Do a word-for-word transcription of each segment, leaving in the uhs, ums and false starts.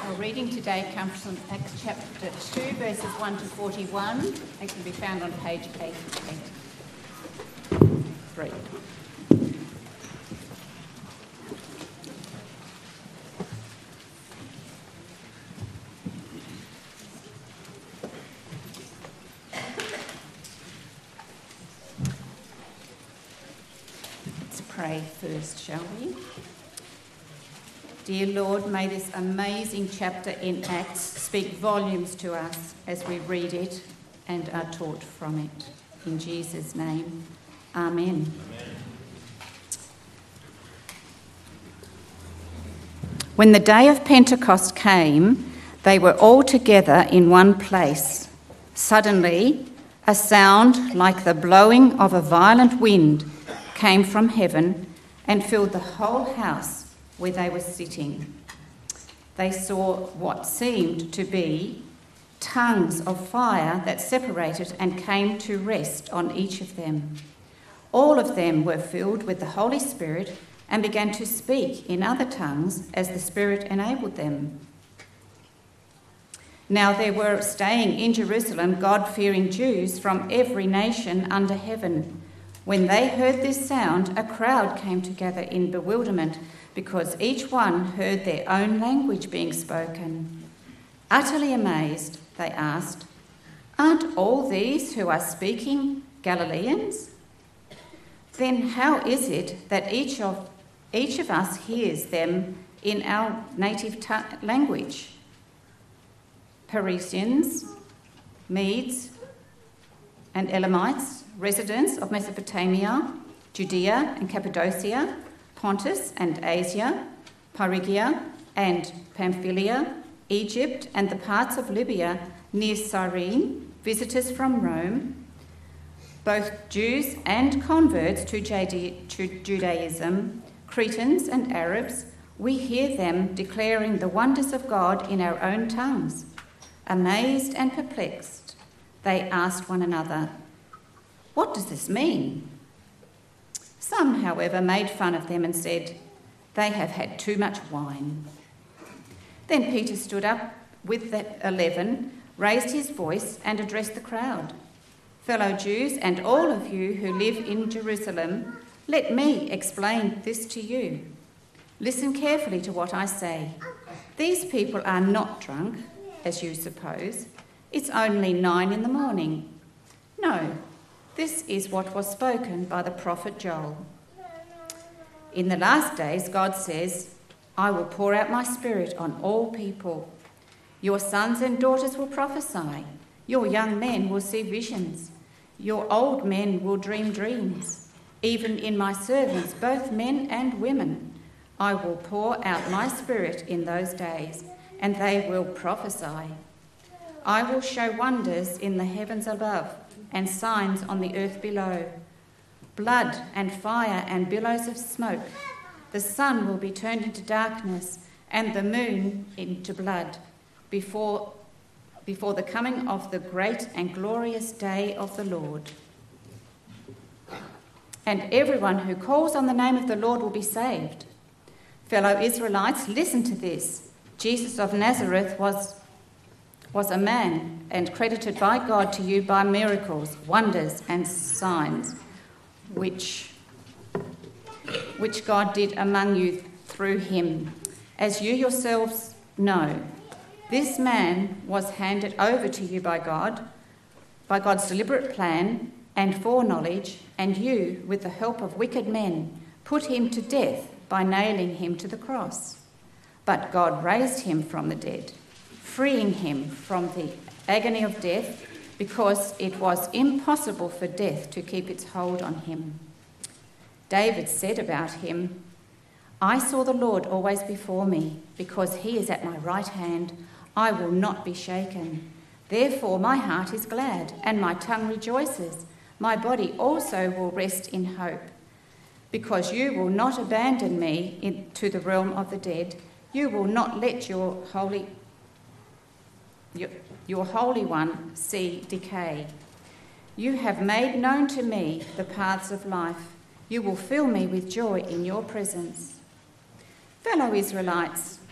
Our reading today comes from Acts chapter two, verses one to forty-one. It can be found on page eighty-eight. Three. Let's pray first, shall we? Dear Lord, may this amazing chapter in Acts speak volumes to us as we read it and are taught from it. In Jesus' name, Amen. Amen. When the day of Pentecost came, they were all together in one place. Suddenly, a sound like the blowing of a violent wind came from heaven and filled the whole house where they were sitting. They saw what seemed to be tongues of fire that separated and came to rest on each of them. All of them were filled with the Holy Spirit and began to speak in other tongues as the Spirit enabled them. Now there were staying in Jerusalem God-fearing Jews from every nation under heaven. When they heard this sound, a crowd came together in bewilderment, because each one heard their own language being spoken. Utterly amazed, they asked, "Aren't all these who are speaking Galileans? Then how is it that each of, each of us hears them in our native ta- language? Parisians, Medes and Elamites, residents of Mesopotamia, Judea and Cappadocia, Pontus and Asia, Phrygia and Pamphylia, Egypt and the parts of Libya near Cyrene, visitors from Rome, both Jews and converts to Judaism, Cretans and Arabs, we hear them declaring the wonders of God in our own tongues. Amazed and perplexed, they asked one another, 'What does this mean?' Some, however, made fun of them and said, 'They have had too much wine.' Then Peter stood up with the eleven, raised his voice and addressed the crowd. 'Fellow Jews and all of you who live in Jerusalem, let me explain this to you. Listen carefully to what I say. These people are not drunk, as you suppose. It's only nine in the morning. No. This is what was spoken by the prophet Joel. In the last days, God says, I will pour out my spirit on all people. Your sons and daughters will prophesy. Your young men will see visions. Your old men will dream dreams. Even in my servants, both men and women, I will pour out my spirit in those days, and they will prophesy. I will show wonders in the heavens above, and signs on the earth below, blood and fire and billows of smoke. The sun will be turned into darkness and the moon into blood before, before the coming of the great and glorious day of the Lord. And everyone who calls on the name of the Lord will be saved. Fellow Israelites, listen to this. Jesus of Nazareth was was a man and credited by God to you by miracles, wonders and signs, which, which God did among you through him. As you yourselves know, this man was handed over to you by God, by God's deliberate plan and foreknowledge, and you, with the help of wicked men, put him to death by nailing him to the cross. But God raised him from the dead, freeing him from the agony of death, because it was impossible for death to keep its hold on him. David said about him, I saw the Lord always before me, because he is at my right hand, I will not be shaken. Therefore my heart is glad, and my tongue rejoices. My body also will rest in hope, because you will not abandon me in, to the realm of the dead. You will not let your holy Your, your Holy One see decay. You have made known to me the paths of life. You will fill me with joy in your presence. Fellow Israelites,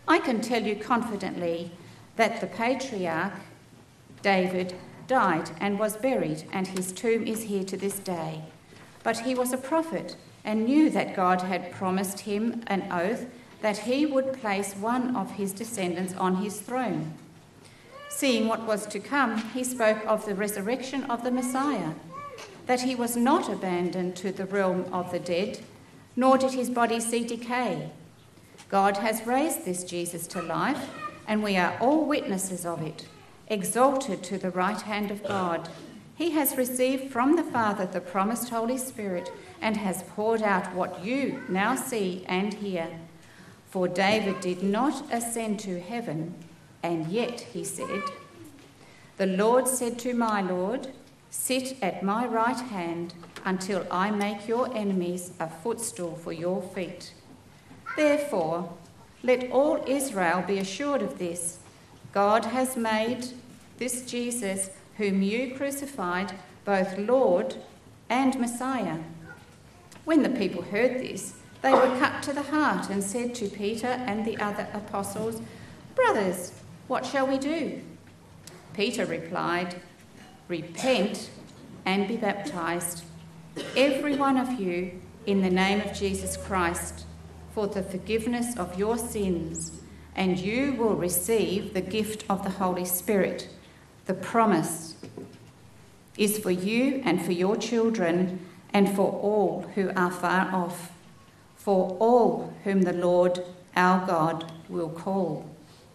I can tell you confidently that the patriarch David died and was buried, and his tomb is here to this day. But he was a prophet and knew that God had promised him an oath that he would place one of his descendants on his throne. Seeing what was to come, he spoke of the resurrection of the Messiah, that he was not abandoned to the realm of the dead, nor did his body see decay. God has raised this Jesus to life, and we are all witnesses of it. Exalted to the right hand of God, he has received from the Father the promised Holy Spirit and has poured out what you now see and hear. For David did not ascend to heaven, and yet he said, "The Lord said to my Lord, sit at my right hand until I make your enemies a footstool for your feet." Therefore, let all Israel be assured of this: God has made this Jesus, whom you crucified, both Lord and Messiah. When the people heard this, they were cut to the heart and said to Peter and the other apostles, "Brothers, what shall we do?" Peter replied, "Repent and be baptized, every one of you, in the name of Jesus Christ, for the forgiveness of your sins, and you will receive the gift of the Holy Spirit. The promise is for you and for your children and for all who are far off, for all whom the Lord our God will call."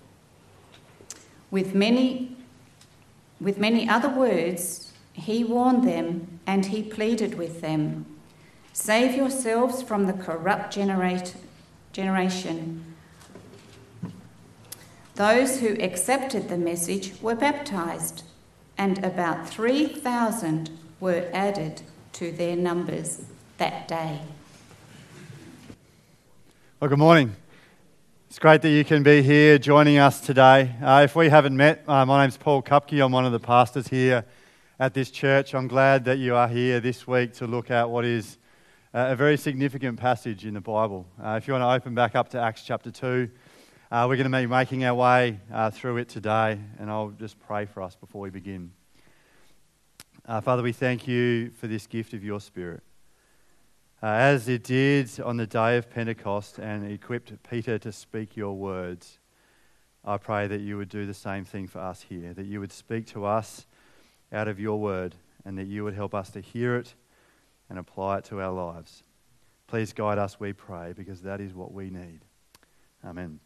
With many, with many other words, he warned them and he pleaded with them, "Save yourselves from the corrupt generate, generation." Those who accepted the message were baptized, and about three thousand were added to their numbers that day. Well, good morning. It's great that you can be here joining us today. Uh, if we haven't met, uh, my name's Paul Kupke. I'm one of the pastors here at this church. I'm glad that you are here this week to look at what is uh, a very significant passage in the Bible. Uh, if you want to open back up to Acts chapter two, uh, we're going to be making our way uh, through it today, and I'll just pray for us before we begin. Uh, Father, we thank you for this gift of your Spirit. Uh, as it did on the day of Pentecost and equipped Peter to speak your words, I pray that you would do the same thing for us here, that you would speak to us out of your word, and that you would help us to hear it and apply it to our lives. Please guide us, we pray, because that is what we need. Amen.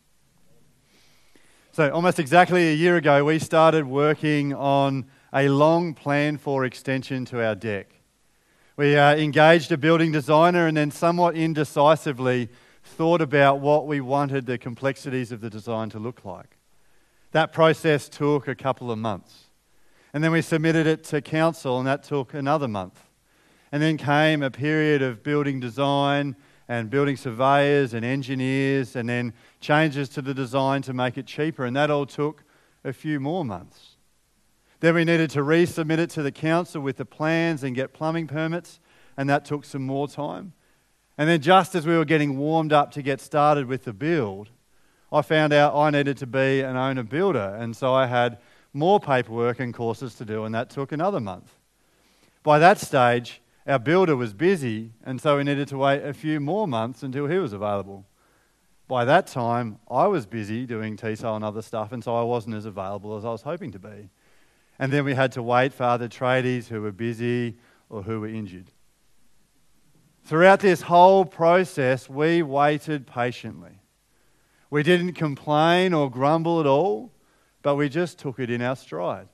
So almost exactly a year ago, we started working on a long plan for extension to our deck. We uh, engaged a building designer and then somewhat indecisively thought about what we wanted the complexities of the design to look like. That process took a couple of months. And then we submitted it to council, and that took another month. And then came a period of building design and building surveyors and engineers, and then changes to the design to make it cheaper, and that all took a few more months. Then we needed to resubmit it to the council with the plans and get plumbing permits, and that took some more time. And then just as we were getting warmed up to get started with the build, I found out I needed to be an owner builder, and so I had more paperwork and courses to do, and that took another month. By that stage, our builder was busy, and so we needed to wait a few more months until he was available. By that time, I was busy doing T S O and other stuff, and so I wasn't as available as I was hoping to be. And then we had to wait for other tradies who were busy or who were injured. Throughout this whole process, we waited patiently. We didn't complain or grumble at all, but we just took it in our stride,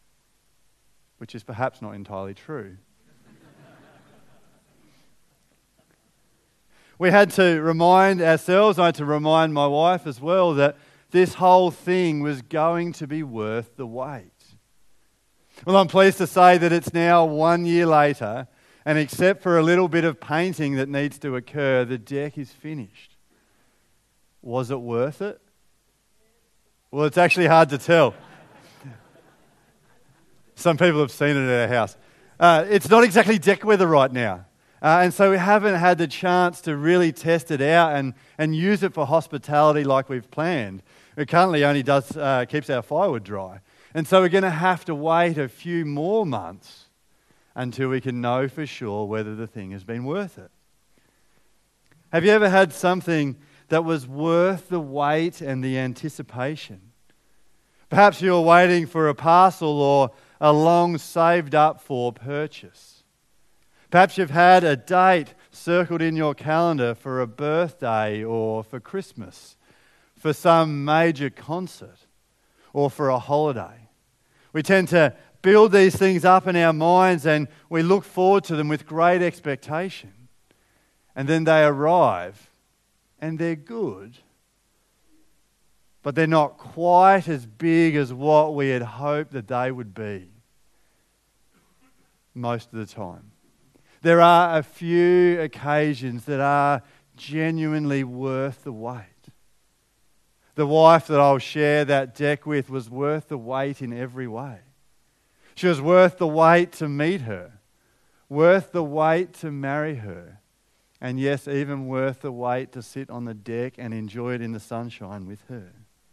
which is perhaps not entirely true. We had to remind ourselves, I had to remind my wife as well, that this whole thing was going to be worth the wait. Well, I'm pleased to say that it's now one year later, and except for a little bit of painting that needs to occur, the deck is finished. Was it worth it? Well, it's actually hard to tell. Some people have seen it at our house. Uh, it's not exactly deck weather right now. Uh, and so we haven't had the chance to really test it out and, and use it for hospitality like we've planned. It currently only does uh, keeps our firewood dry. And so we're going to have to wait a few more months until we can know for sure whether the thing has been worth it. Have you ever had something that was worth the wait and the anticipation? Perhaps you're waiting for a parcel or a long saved up for purchase. Perhaps you've had a date circled in your calendar for a birthday or for Christmas, for some major concert or for a holiday. We tend to build these things up in our minds and we look forward to them with great expectation. And then they arrive and they're good, but they're not quite as big as what we had hoped that they would be most of the time. There are a few occasions that are genuinely worth the wait. The wife that I'll share that deck with was worth the wait in every way. She was worth the wait to meet her, worth the wait to marry her, and yes, even worth the wait to sit on the deck and enjoy it in the sunshine with her.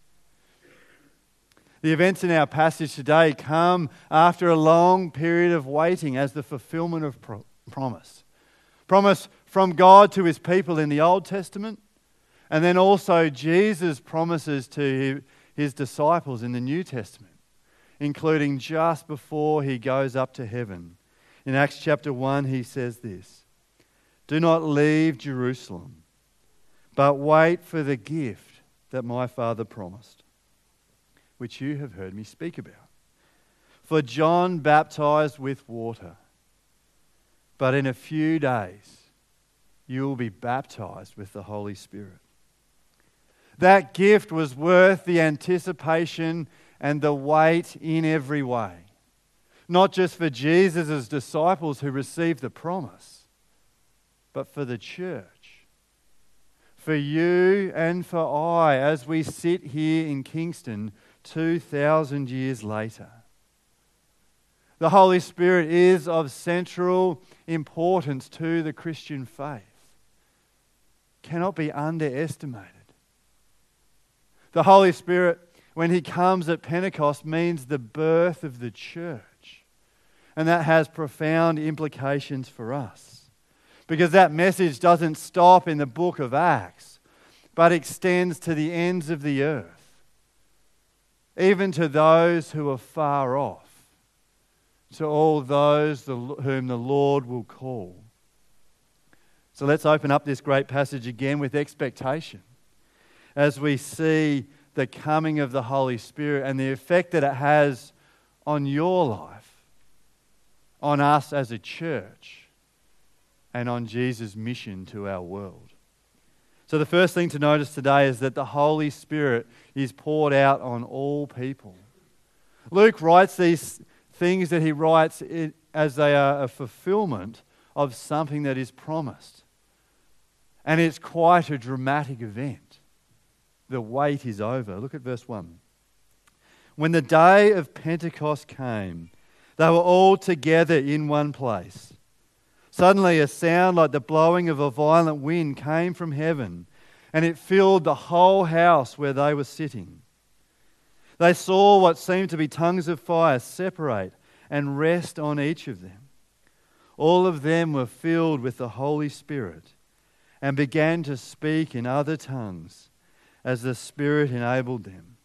The events in our passage today come after a long period of waiting as the fulfillment of pro- promise. Promise from God to his people in the Old Testament, and then also Jesus' promises to his disciples in the New Testament, including just before he goes up to heaven. In Acts chapter one, he says this, "Do not leave Jerusalem, but wait for the gift that my Father promised, which you have heard me speak about. For John baptized with water, but in a few days you will be baptized with the Holy Spirit." That gift was worth the anticipation and the wait in every way. Not just for Jesus' disciples who received the promise, but for the church. For you and for I as we sit here in Kingston two thousand years later. The Holy Spirit is of central importance to the Christian faith. Cannot be underestimated. The Holy Spirit, when he comes at Pentecost, means the birth of the church. And that has profound implications for us. Because that message doesn't stop in the book of Acts, but extends to the ends of the earth. Even to those who are far off. To all those whom the Lord will call. So let's open up this great passage again with expectation, as we see the coming of the Holy Spirit and the effect that it has on your life, on us as a church, and on Jesus' mission to our world. So the first thing to notice today is that the Holy Spirit is poured out on all people. Luke writes these things that he writes as they are a fulfillment of something that is promised. And it's quite a dramatic event. The wait is over. Look at verse one. When the day of Pentecost came, they were all together in one place. Suddenly a sound like the blowing of a violent wind came from heaven, and it filled the whole house where they were sitting. They saw what seemed to be tongues of fire separate and rest on each of them. All of them were filled with the Holy Spirit and began to speak in other tongues as the Spirit enabled them.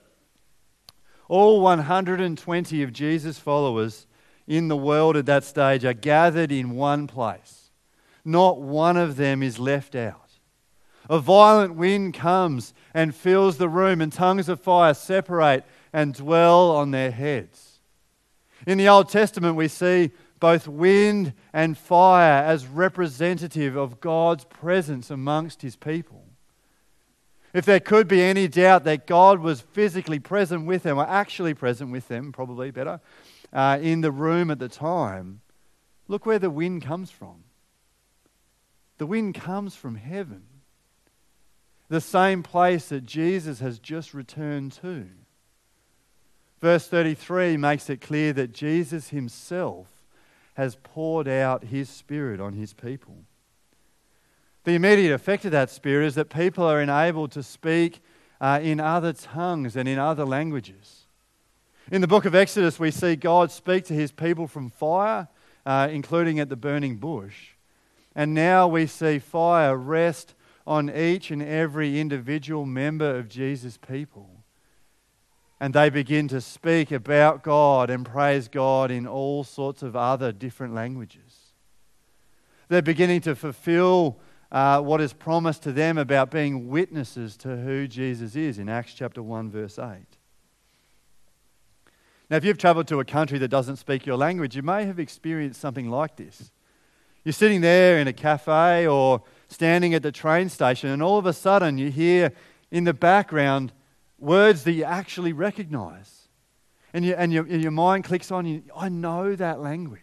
All one hundred twenty of Jesus' followers in the world at that stage are gathered in one place. Not one of them is left out. A violent wind comes and fills the room, and tongues of fire separate and dwell on their heads. In the Old Testament, we see both wind and fire as representative of God's presence amongst his people. If there could be any doubt that God was physically present with them, or actually present with them, probably better, uh, in the room at the time, look where the wind comes from. The wind comes from heaven. The same place that Jesus has just returned to. Verse thirty-three makes it clear that Jesus himself has poured out his Spirit on his people. The immediate effect of that Spirit is that people are enabled to speak uh, in other tongues and in other languages. In the book of Exodus, we see God speak to his people from fire, uh, including at the burning bush. And now we see fire rest on each and every individual member of Jesus' people. And they begin to speak about God and praise God in all sorts of other different languages. They're beginning to fulfill uh, what is promised to them about being witnesses to who Jesus is in Acts chapter one, verse eight. Now, if you've travelled to a country that doesn't speak your language, you may have experienced something like this. You're sitting there in a cafe or standing at the train station, and all of a sudden you hear in the background words that you actually recognise. And, you, and, your, and your mind clicks on, you, I know that language.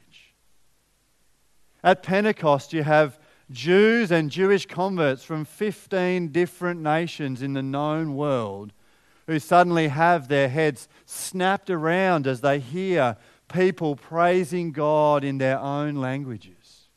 At Pentecost, you have Jews and Jewish converts from fifteen different nations in the known world who suddenly have their heads snapped around as they hear people praising God in their own languages.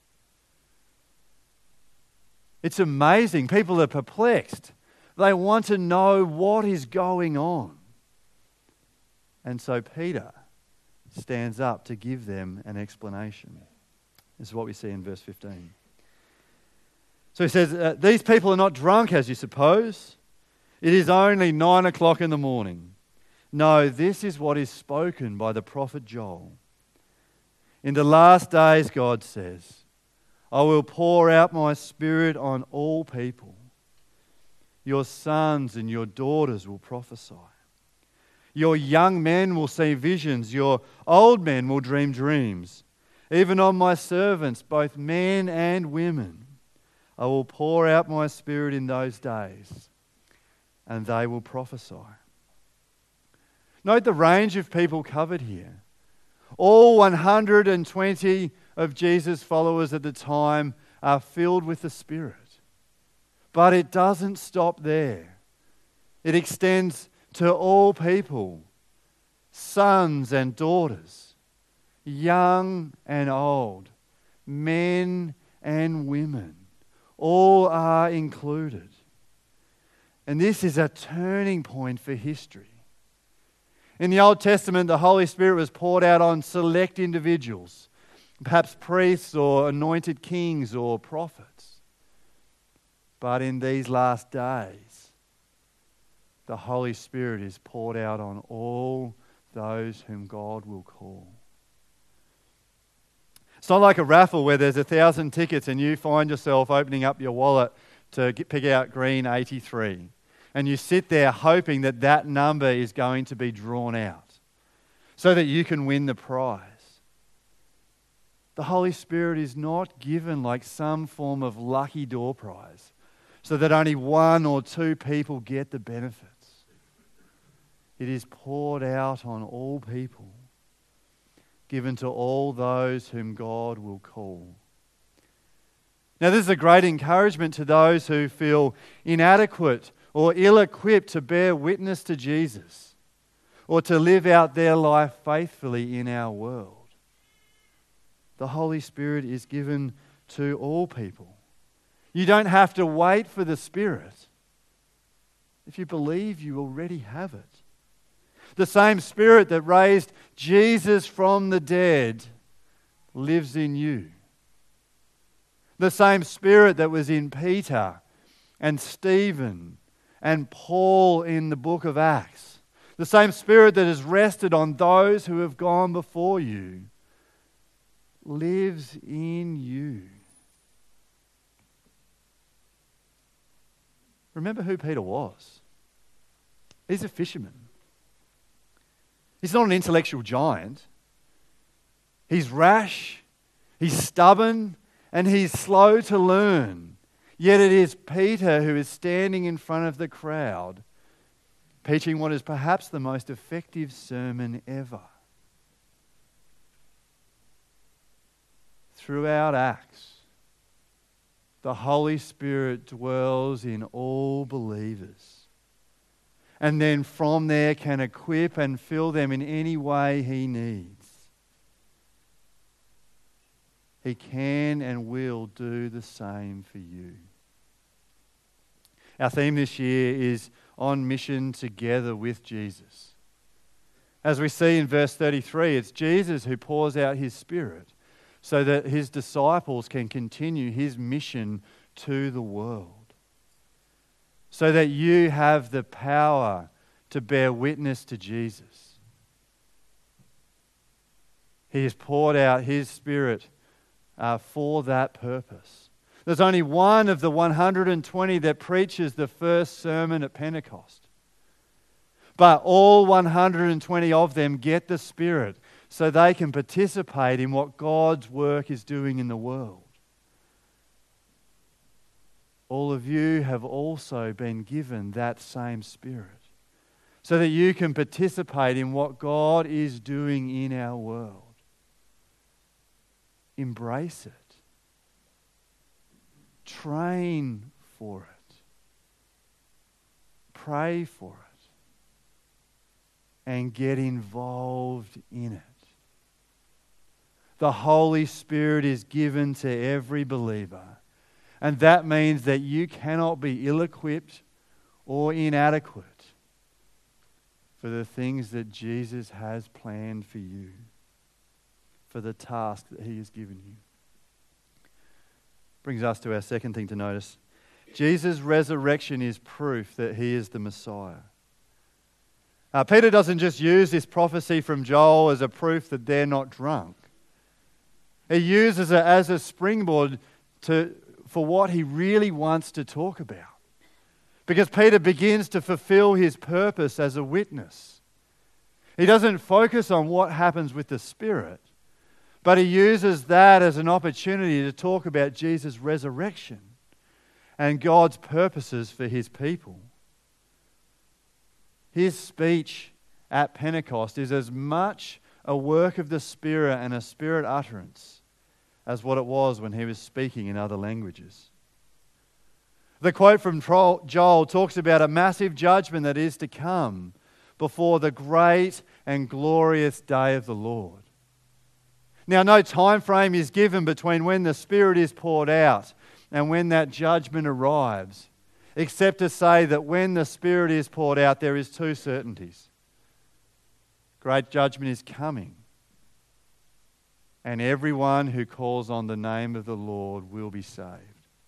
It's amazing. People are perplexed. They want to know what is going on. And so Peter stands up to give them an explanation. This is what we see in verse fifteen. So he says, uh, these people are not drunk, as you suppose. It is only nine o'clock in the morning. No, this is what is spoken by the prophet Joel. In the last days, God says, I will pour out my Spirit on all people. Your sons and your daughters will prophesy. Your young men will see visions. Your old men will dream dreams. Even on my servants, both men and women, I will pour out my Spirit in those days, and they will prophesy. Note the range of people covered here. All one hundred twenty of Jesus' followers at the time are filled with the Spirit. But it doesn't stop there. It extends to all people, sons and daughters, young and old, men and women. All are included. And this is a turning point for history. In the Old Testament, the Holy Spirit was poured out on select individuals, perhaps priests or anointed kings or prophets. But in these last days, the Holy Spirit is poured out on all those whom God will call. It's not like a raffle where there's a thousand tickets and you find yourself opening up your wallet to get, pick out green eighty-three. And you sit there hoping that that number is going to be drawn out so that you can win the prize. The Holy Spirit is not given like some form of lucky door prize so that only one or two people get the benefits. It is poured out on all people, given to all those whom God will call. Now, this is a great encouragement to those who feel inadequate or ill-equipped to bear witness to Jesus or to live out their life faithfully in our world. The Holy Spirit is given to all people. You don't have to wait for the Spirit. If you believe, you already have it. The same Spirit that raised Jesus from the dead lives in you. The same Spirit that was in Peter and Stephen and Paul in the book of Acts. The same Spirit that has rested on those who have gone before you lives in you. Remember who Peter was. He's a fisherman. He's not an intellectual giant. He's rash, he's stubborn, and he's slow to learn. Yet it is Peter who is standing in front of the crowd, preaching what is perhaps the most effective sermon ever. Throughout Acts, the Holy Spirit dwells in all believers. And then from there can equip and fill them in any way He needs. He can and will do the same for you. Our theme this year is on mission together with Jesus. As we see in verse thirty-three, it's Jesus who pours out his Spirit so that his disciples can continue his mission to the world. So that you have the power to bear witness to Jesus. He has poured out his Spirit uh, for that purpose. There's only one of the one hundred twenty that preaches the first sermon at Pentecost. But all one hundred twenty of them get the Spirit so they can participate in what God's work is doing in the world. All of you have also been given that same Spirit so that you can participate in what God is doing in our world. Embrace it. Train for it. Pray for it. And get involved in it. The Holy Spirit is given to every believer. And that means that you cannot be ill-equipped or inadequate for the things that Jesus has planned for you, for the task that he has given you. Brings us to our second thing to notice. Jesus' resurrection is proof that he is the Messiah. Uh, Peter doesn't just use this prophecy from Joel as a proof that they're not drunk. He uses it as a springboard to, for what he really wants to talk about. Because Peter begins to fulfill his purpose as a witness. He doesn't focus on what happens with the Spirit, but he uses that as an opportunity to talk about Jesus' resurrection and God's purposes for his people. His speech at Pentecost is as much a work of the Spirit and a Spirit utterance as what it was when he was speaking in other languages. The quote from Joel talks about a massive judgment that is to come before the great and glorious day of the Lord. Now, no time frame is given between when the Spirit is poured out and when that judgment arrives, except to say that when the Spirit is poured out, there is two certainties. Great judgment is coming, and everyone who calls on the name of the Lord will be saved.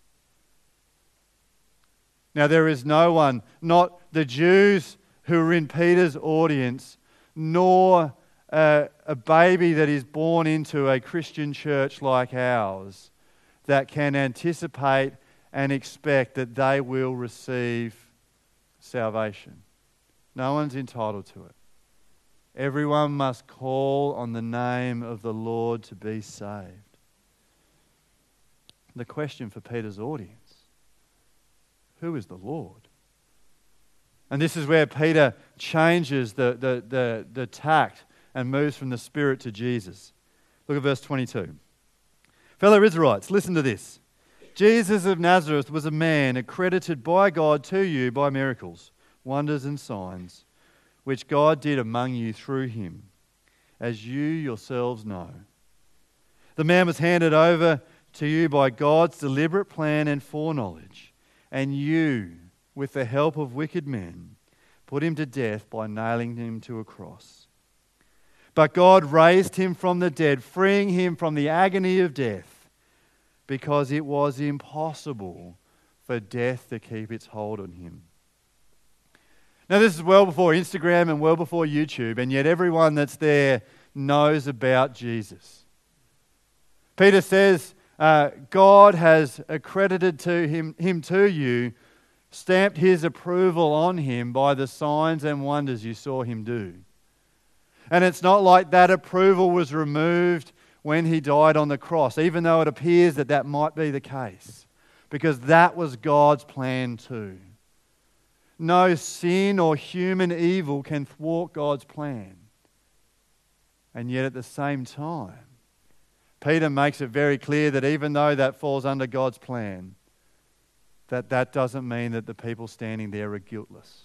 Now, there is no one, not the Jews who are in Peter's audience, nor a, a baby that is born into a Christian church like ours, that can anticipate and expect that they will receive salvation. No one's entitled to it. Everyone must call on the name of the Lord to be saved. The question for Peter's audience: who is the Lord? And this is where Peter changes the, the, the, the tact and moves from the Spirit to Jesus. Look at verse twenty-two. Fellow Israelites, listen to this. Jesus of Nazareth was a man accredited by God to you by miracles, wonders and signs, which God did among you through him, as you yourselves know. The man was handed over to you by God's deliberate plan and foreknowledge, and you, with the help of wicked men, put him to death by nailing him to a cross. But God raised him from the dead, freeing him from the agony of death, because it was impossible for death to keep its hold on him. Now, this is well before Instagram and well before YouTube, and yet everyone that's there knows about Jesus. Peter says, uh, God has accredited to him, him to you, stamped his approval on him by the signs and wonders you saw him do. And it's not like that approval was removed when he died on the cross, even though it appears that that might be the case, because that was God's plan too. No sin or human evil can thwart God's plan. And yet at the same time, Peter makes it very clear that even though that falls under God's plan, that that doesn't mean that the people standing there are guiltless.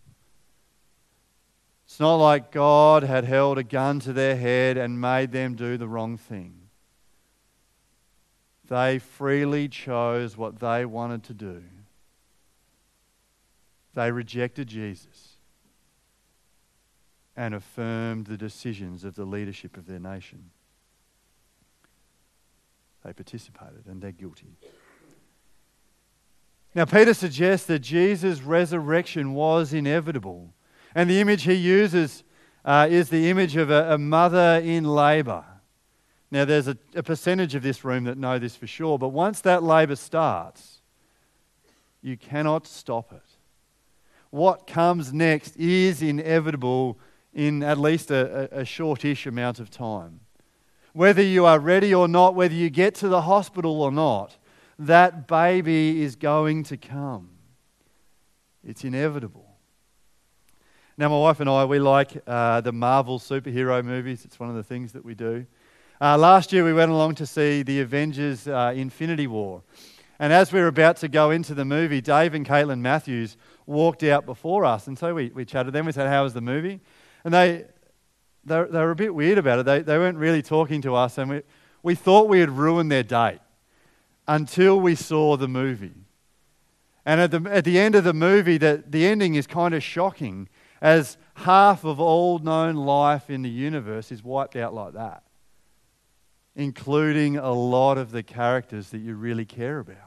It's not like God had held a gun to their head and made them do the wrong thing. They freely chose what they wanted to do. They rejected Jesus and affirmed the decisions of the leadership of their nation. They participated, and they're guilty. Now, Peter suggests that Jesus' resurrection was inevitable. And the image he uses uh, is the image of a, a mother in labour. Now, there's a, a percentage of this room that know this for sure, but once that labour starts, you cannot stop it. What comes next is inevitable in at least a, a, a shortish amount of time. Whether you are ready or not, whether you get to the hospital or not, that baby is going to come. It's inevitable. Now, my wife and I, we like uh, the Marvel superhero movies. It's one of the things that we do. Uh, last year, we went along to see the Avengers uh, Infinity War. And as we were about to go into the movie, Dave and Caitlin Matthews walked out before us. And so we, we chatted to them. We said, how was the movie? And they, they, they were a bit weird about it. They, they weren't really talking to us. And we, we thought we had ruined their date until we saw the movie. And at the, at the end of the movie, the, the ending is kind of shocking, as half of all known life in the universe is wiped out like that, including a lot of the characters that you really care about.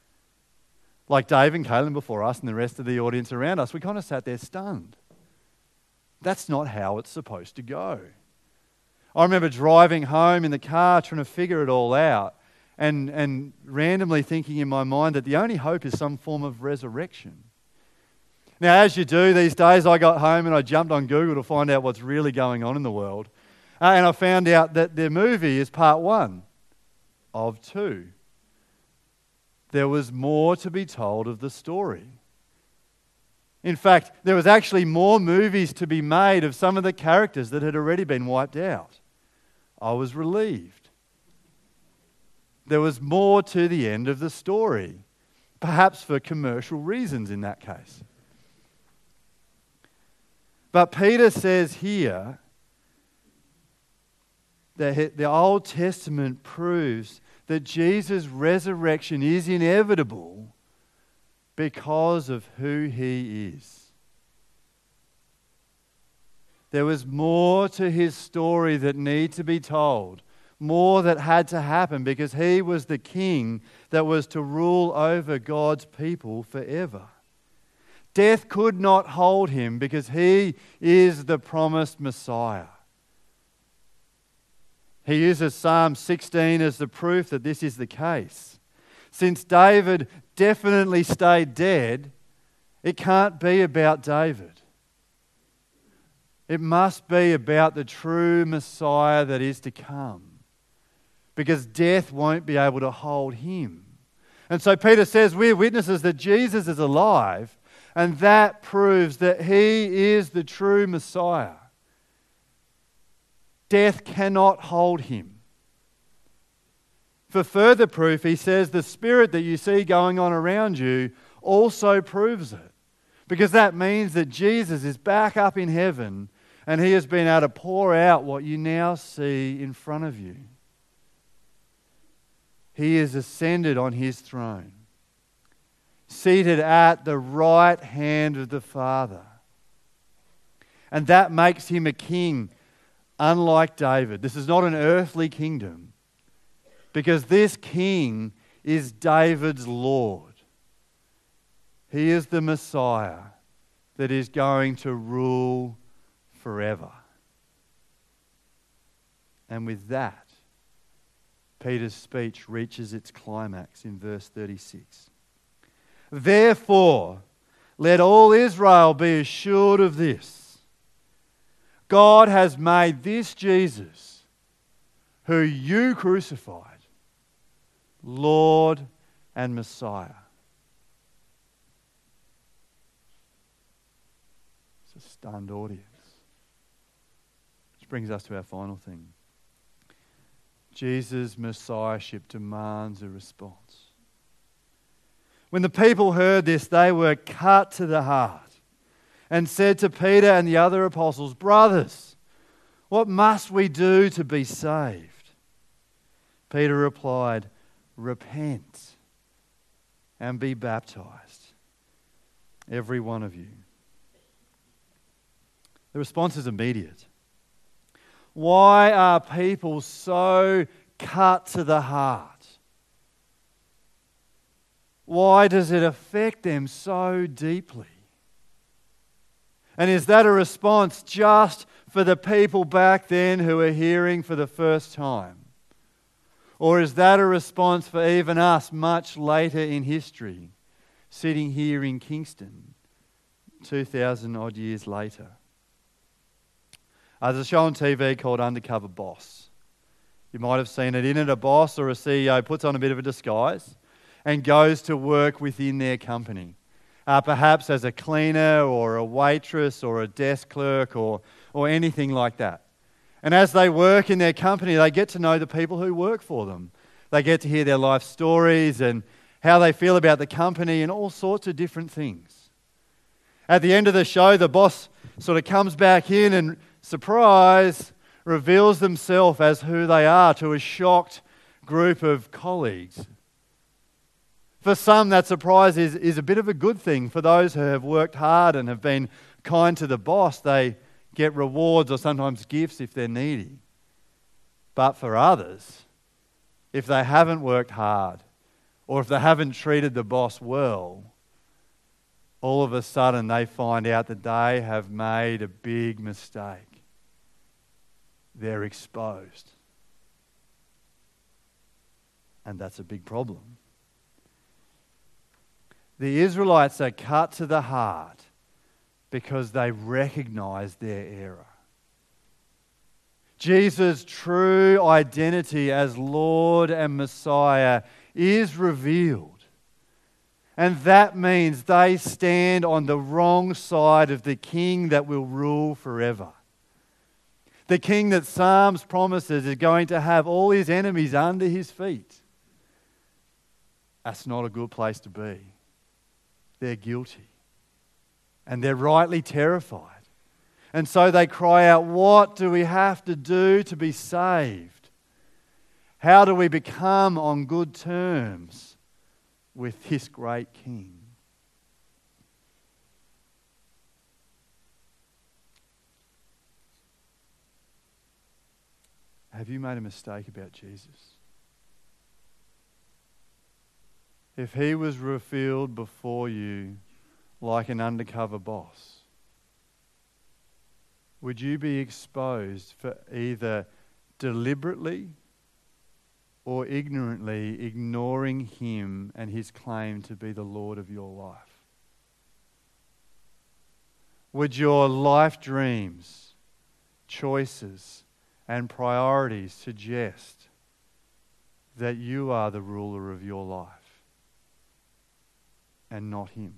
Like Dave and Caitlin before us and the rest of the audience around us, we kind of sat there stunned. That's not how it's supposed to go. I remember driving home in the car trying to figure it all out and, and randomly thinking in my mind that the only hope is some form of resurrection. Now, as you do these days, I got home and I jumped on Google to find out what's really going on in the world. Uh, and I found out that the movie is part one of two. There was more to be told of the story. In fact, there was actually more movies to be made of some of the characters that had already been wiped out. I was relieved. There was more to the end of the story, perhaps for commercial reasons in that case. But Peter says here that the Old Testament proves that Jesus' resurrection is inevitable because of who he is. There was more to his story that needed to be told, more that had to happen because he was the king that was to rule over God's people forever. Death could not hold him because he is the promised Messiah. He uses Psalm sixteen as the proof that this is the case. Since David definitely stayed dead, it can't be about David. It must be about the true Messiah that is to come, because death won't be able to hold him. And so Peter says we're witnesses that Jesus is alive, and that proves that he is the true Messiah. Death cannot hold him. For further proof, he says the spirit that you see going on around you also proves it. Because that means that Jesus is back up in heaven and he has been able to pour out what you now see in front of you. He is ascended on his throne, seated at the right hand of the Father. And that makes him a king. Unlike David, this is not an earthly kingdom, because this king is David's Lord. He is the Messiah that is going to rule forever. And with that, Peter's speech reaches its climax in verse thirty-six. Therefore, let all Israel be assured of this. God has made this Jesus, who you crucified, Lord and Messiah. It's a stunned audience. Which brings us to our final thing. Jesus' Messiahship demands a response. When the people heard this, they were cut to the heart and said to Peter and the other apostles, "Brothers, what must we do to be saved?" Peter replied, repent and be baptized, every one of you. The response is immediate. Why are people so cut to the heart? Why does it affect them so deeply? And is that a response just for the people back then who are hearing for the first time? Or is that a response for even us much later in history, sitting here in Kingston, two thousand odd years later? Uh, there's a show on T V called Undercover Boss. You might have seen it. In it, a boss or a C E O puts on a bit of a disguise and goes to work within their company. Uh, perhaps as a cleaner or a waitress or a desk clerk or, or anything like that. And as they work in their company, they get to know the people who work for them. They get to hear their life stories and how they feel about the company and all sorts of different things. At the end of the show, the boss sort of comes back in and, surprise, reveals themselves as who they are to a shocked group of colleagues. For some, that surprise is, is a bit of a good thing. For those who have worked hard and have been kind to the boss, they get rewards or sometimes gifts if they're needy. But for others, if they haven't worked hard or if they haven't treated the boss well, all of a sudden they find out that they have made a big mistake. They're exposed. And that's a big problem. The Israelites are cut to the heart because they recognize their error. Jesus' true identity as Lord and Messiah is revealed. And that means they stand on the wrong side of the King that will rule forever. The King that Psalms promises is going to have all his enemies under his feet. That's not a good place to be. They're guilty. And they're rightly terrified. And so they cry out, what do we have to do to be saved? How do we become on good terms with this great King? Have you made a mistake about Jesus? If he was revealed before you like an undercover boss, would you be exposed for either deliberately or ignorantly ignoring him and his claim to be the Lord of your life? Would your life dreams, choices, and priorities suggest that you are the ruler of your life and not him?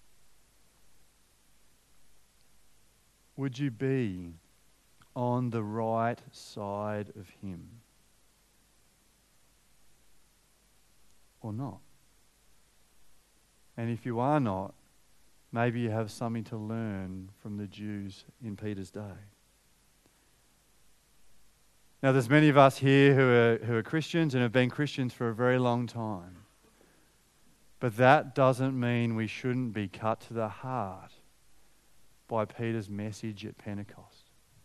Would you be on the right side of him or not? And if you are not, maybe you have something to learn from the Jews in Peter's day. Now, there's many of us here who are, who are Christians and have been Christians for a very long time. But that doesn't mean we shouldn't be cut to the heart by Peter's message at Pentecost.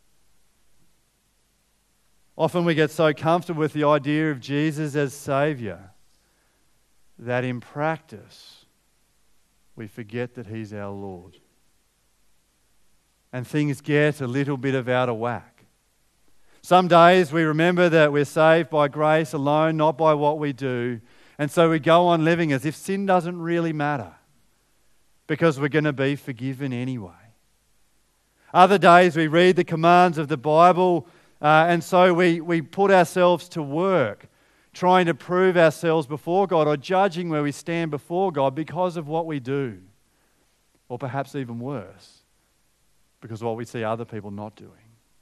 Often we get so comfortable with the idea of Jesus as Saviour that in practice we forget that he's our Lord. And things get a little bit of out of whack. Some days we remember that we're saved by grace alone, not by what we do. And so we go on living as if sin doesn't really matter because we're going to be forgiven anyway. Other days we read the commands of the Bible uh, and so we, we put ourselves to work trying to prove ourselves before God or judging where we stand before God because of what we do. Or perhaps even worse, because of what we see other people not doing.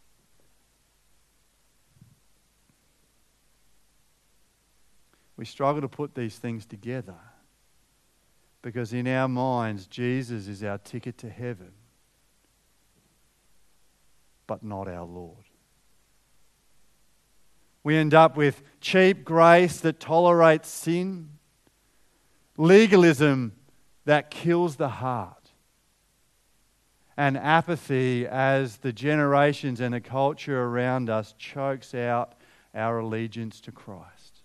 We struggle to put these things together because in our minds, Jesus is our ticket to heaven, but not our Lord. We end up with cheap grace that tolerates sin, legalism that kills the heart, and apathy as the generations and the culture around us chokes out our allegiance to Christ.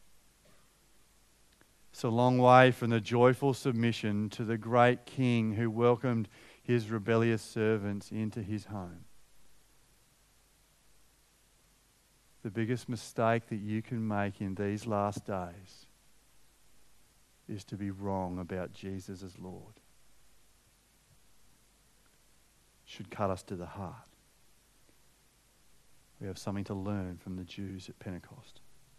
It's a long way from the joyful submission to the great King who welcomed his rebellious servants into his home. The biggest mistake that you can make in these last days is to be wrong about Jesus as Lord. It should cut us to the heart. We have something to learn from the Jews at Pentecost.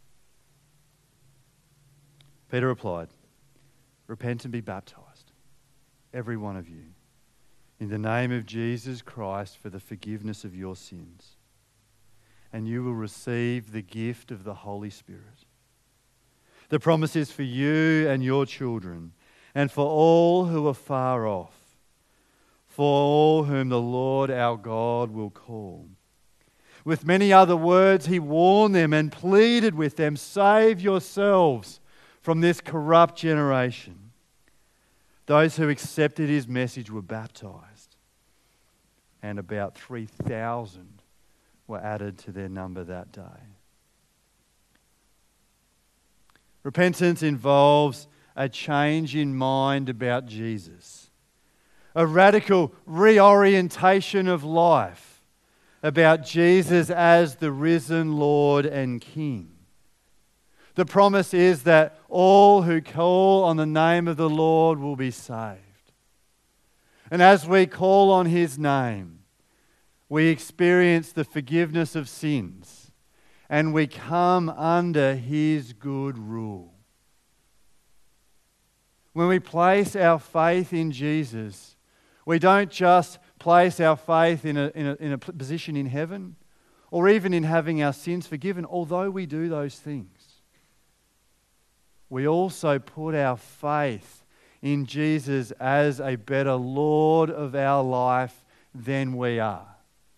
Peter replied, "Repent and be baptized, every one of you, in the name of Jesus Christ for the forgiveness of your sins, and you will receive the gift of the Holy Spirit. The promise is for you and your children, and for all who are far off, for all whom the Lord our God will call." With many other words, he warned them and pleaded with them, "Save yourselves from this corrupt generation." Those who accepted his message were baptized, and about three thousand were added to their number that day. Repentance involves a change in mind about Jesus, a radical reorientation of life about Jesus as the risen Lord and King. The promise is that all who call on the name of the Lord will be saved. And as we call on his name, we experience the forgiveness of sins, and we come under his good rule. When we place our faith in Jesus, we don't just place our faith in a, in a, in a position in heaven or even in having our sins forgiven, although we do those things. We also put our faith in Jesus as a better Lord of our life than we are.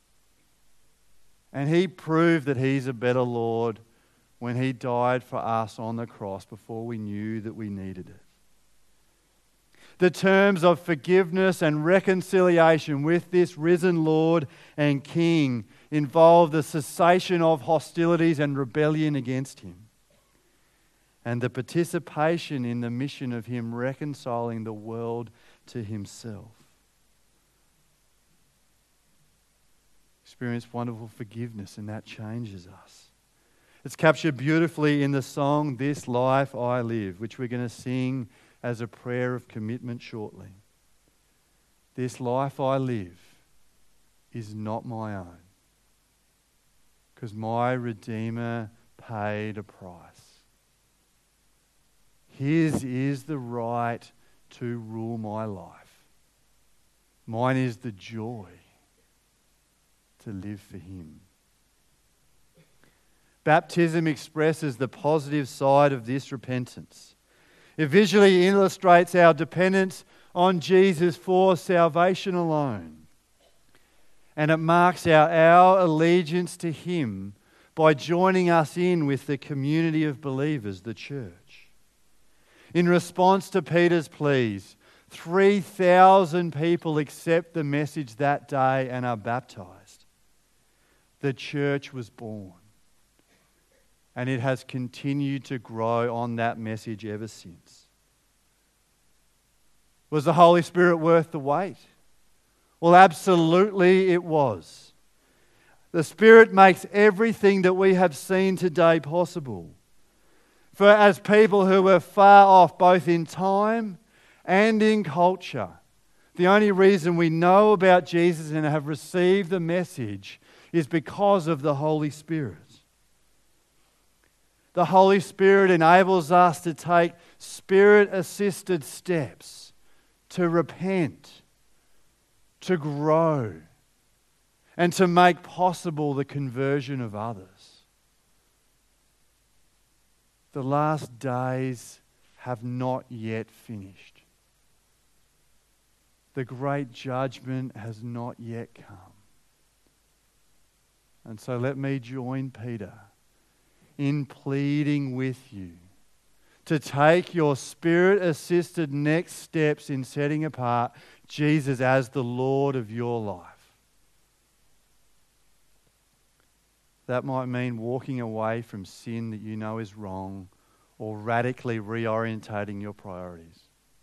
And he proved that he's a better Lord when he died for us on the cross before we knew that we needed it. The terms of forgiveness and reconciliation with this risen Lord and King involve the cessation of hostilities and rebellion against him, and the participation in the mission of him reconciling the world to himself. Experience wonderful forgiveness, and that changes us. It's captured beautifully in the song, "This Life I Live," which we're going to sing as a prayer of commitment shortly. This life I live is not my own, because my Redeemer paid a price. His is the right to rule my life. Mine is the joy to live for him. Baptism expresses the positive side of this repentance. It visually illustrates our dependence on Jesus for salvation alone. And it marks our, our allegiance to him by joining us in with the community of believers, the church. In response to Peter's pleas, three thousand people accept the message that day and are baptized. The church was born, and it has continued to grow on that message ever since. Was the Holy Spirit worth the wait? Well, absolutely it was. The Spirit makes everything that we have seen today possible. For as people who were far off both in time and in culture, the only reason we know about Jesus and have received the message is because of the Holy Spirit. The Holy Spirit enables us to take Spirit-assisted steps to repent, to grow, and to make possible the conversion of others. The last days have not yet finished. The great judgment has not yet come. And so let me join Peter in pleading with you to take your Spirit-assisted next steps in setting apart Jesus as the Lord of your life. That might mean walking away from sin that you know is wrong, or radically reorientating your priorities.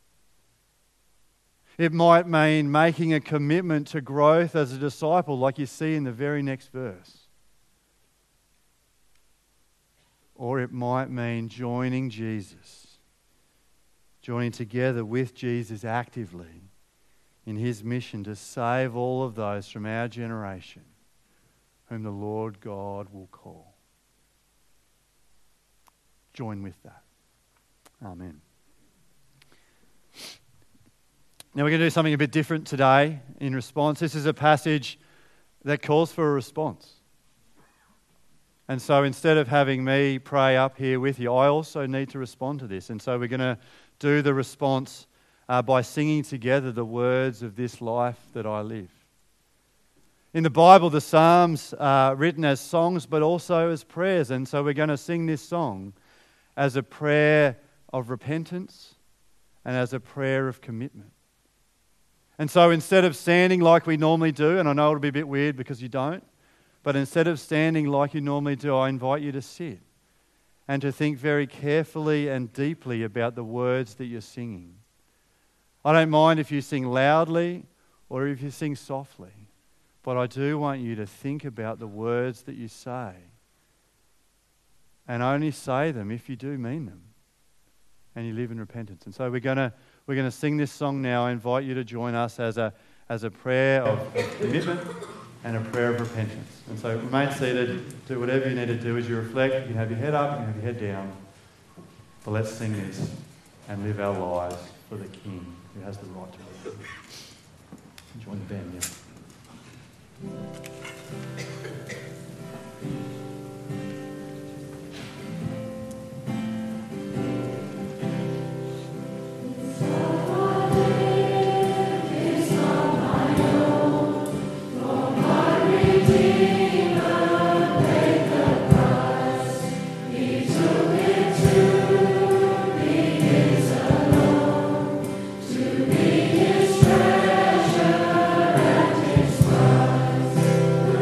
It might mean making a commitment to growth as a disciple, like you see in the very next verse. Or it might mean joining Jesus, joining together with Jesus actively in his mission to save all of those from our generation whom the Lord God will call. Join with that. Amen. Now we're going to do something a bit different today in response. This is a passage that calls for a response. And so instead of having me pray up here with you, I also need to respond to this. And so we're going to do the response uh, by singing together the words of this life that I live. In the Bible, the Psalms are written as songs but also as prayers. And so we're going to sing this song as a prayer of repentance and as a prayer of commitment. And so instead of standing like we normally do, and I know it'll be a bit weird because you don't, but instead of standing like you normally do, I invite you to sit and to think very carefully and deeply about the words that you're singing. I don't mind if you sing loudly or if you sing softly, but I do want you to think about the words that you say and only say them if you do mean them and you live in repentance. And so we're going to we're going to sing this song now. I invite you to join us as a as a prayer of commitment and a prayer of repentance. And so remain seated, do whatever you need to do as you reflect. You can have your head up, you can have your head down. But let's sing this and live our lives for the King who has the right to live. Join the band now. Treasure and his prize.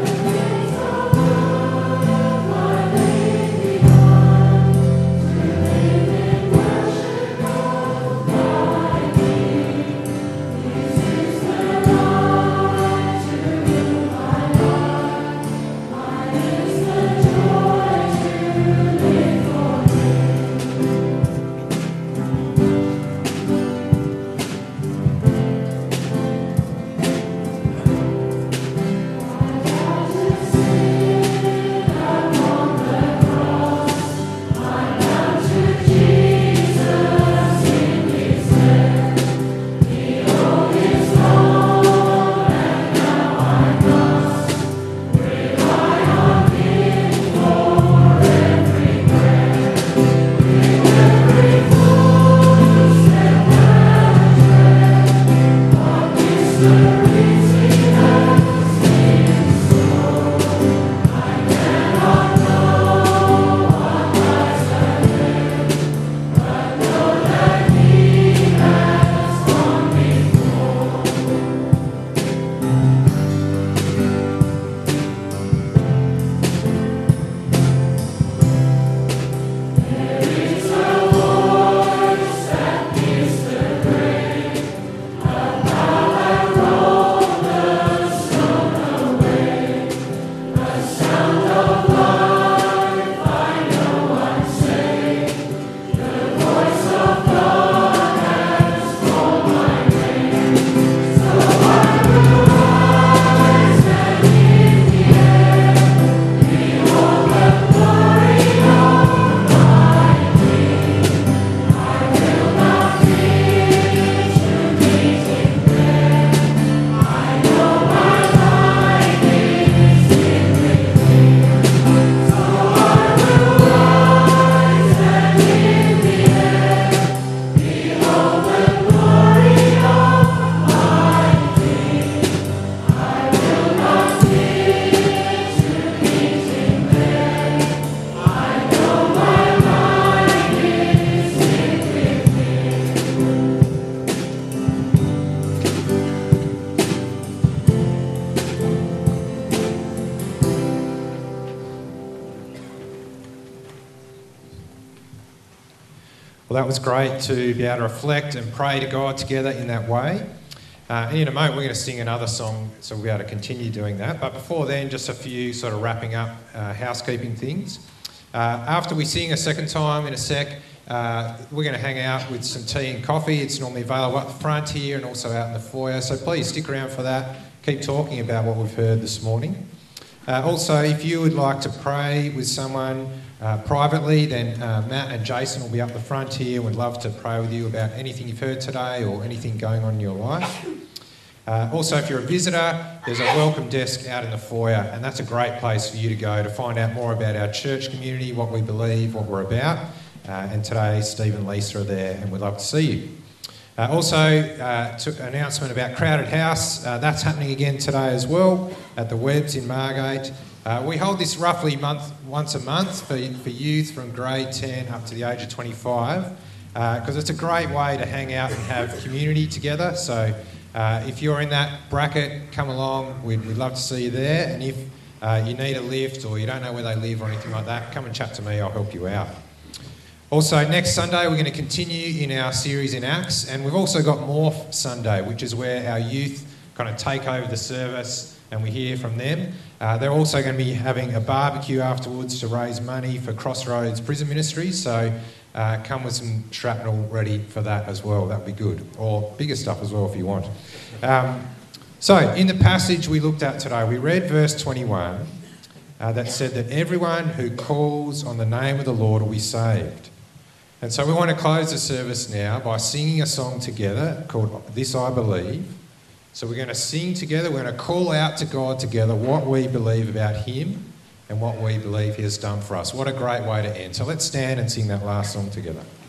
Well, that was great to be able to reflect and pray to God together in that way. Uh, and in a moment, we're going to sing another song, so we'll be able to continue doing that. But before then, just a few sort of wrapping up uh, housekeeping things. Uh, after we sing a second time in a sec, uh, we're going to hang out with some tea and coffee. It's normally available at the front here and also out in the foyer, so please stick around for that. Keep talking about what we've heard this morning. Uh, also, if you would like to pray with someone uh, privately, then uh, Matt and Jason will be up the front here. We'd love to pray with you about anything you've heard today or anything going on in your life. Uh, also, if you're a visitor, there's a welcome desk out in the foyer, and that's a great place for you to go to find out more about our church community, what we believe, what we're about. Uh, and today, Steve and Lisa are there, and we'd love to see you. Uh, also, uh, to, an announcement about Crowded House. Uh, that's happening again today as well at the Webbs in Margate. Uh, we hold this roughly month, once a month for, for youth from grade ten up to the age of twenty-five, because uh, it's a great way to hang out and have community together. So uh, if you're in that bracket, come along. We'd, we'd love to see you there. And if uh, you need a lift or you don't know where they live or anything like that, come and chat to me. I'll help you out. Also, next Sunday, we're going to continue in our series in Acts, and we've also got Morph Sunday, which is where our youth kind of take over the service and we hear from them. Uh, they're also going to be having a barbecue afterwards to raise money for Crossroads Prison Ministries, so uh, come with some shrapnel ready for that as well. That would be good, or bigger stuff as well if you want. Um, so, in the passage we looked at today, we read verse twenty-one uh, that said that everyone who calls on the name of the Lord will be saved. And so we want to close the service now by singing a song together called This I Believe. So we're going to sing together, we're going to call out to God together what we believe about him and what we believe he has done for us. What a great way to end. So let's stand and sing that last song together.